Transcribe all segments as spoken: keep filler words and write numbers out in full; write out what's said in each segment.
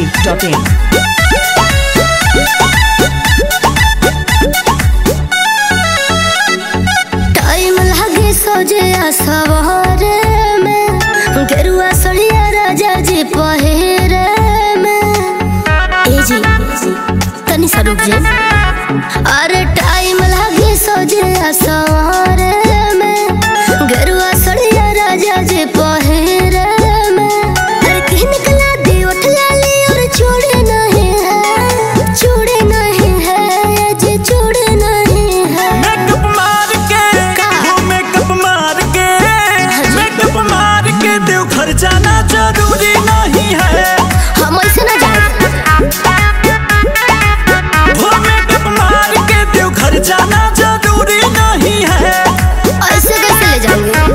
Dot in. Time लगे सोजे सवारे में, गेरुआ सड़िया राजा जी पहिरे में। ए जी तनी सा रुक जे। अरे टाइम लगे सोजे सवारे में, गेरुआ सड़िया राजा जी पहिरे में। अरे कहीं निकला दी उठ लाली और छोड़े नहीं है, छोड़े नहीं है जी, छोड़े नहीं है। मेकअप मार के वो मेकअप मार के मेकअप मार के देवघर जाना जरूरी नहीं है। हम ऐसे ना जाए। वो मेकअप मार के देवघर जाना जरूरी नहीं है। ऐसे कैसे ले जाएंगे?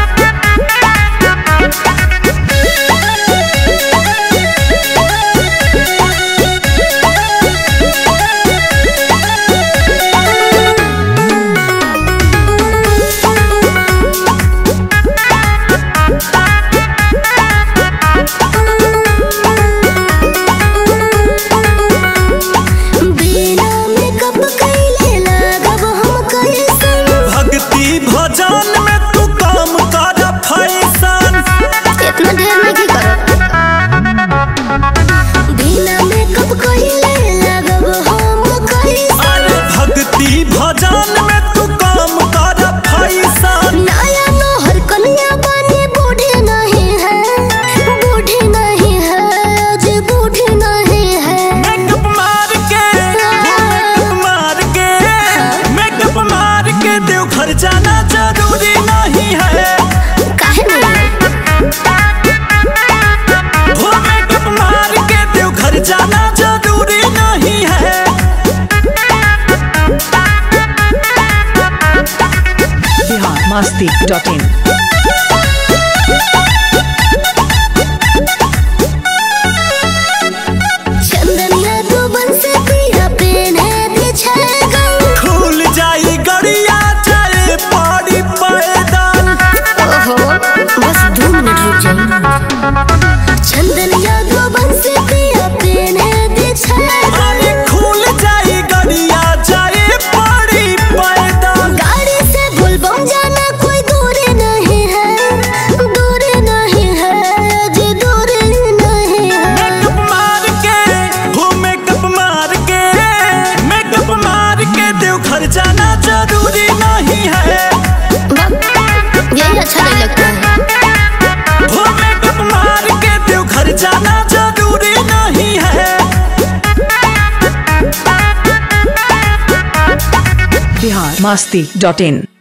भजन में तू काम कर फैशन, इतना ढेर नहीं करो। बिना मेकअप कइले लगब हम कैसन। अरे भक्ति भजन में तू काम कर फैशन। नया नौहर कन्या बने बूढ़े नहीं है, बूढ़े नहीं है जी, बूढ़े नहीं है। मेकअप मार के मेकअप मार के मेकअप मार के देवघर जाना जरूरी नहीं है। काहे नहीं? वो मेकअप मार के देवघर जाना जरूरी नहीं है। Bihar Masti dot in. चंदनिया दो बन से पिया पेने दे छेगा। खुल जाई गड़िया चले पड़ी पैदल। ओहो बस दो मिनट रुक जाइए। चंदनिया दो बन से पिया पेने दे छेगा। अरे खुल जाई गड़िया चले पड़ी पैदल। गाड़ी से बुलबम जाना कोई दूरी नहीं है, दूरी नहीं है जी, दूरी नहीं है। मेकअप मार के वो मेकअप मार के मेकअप मार के देवघर जाना जरूरी नहीं है। यही अच्छा नहीं लगता है। वो मेकअप मार के देवघर जाना जरूरी नहीं है। बिहार मस्ती डॉट इन।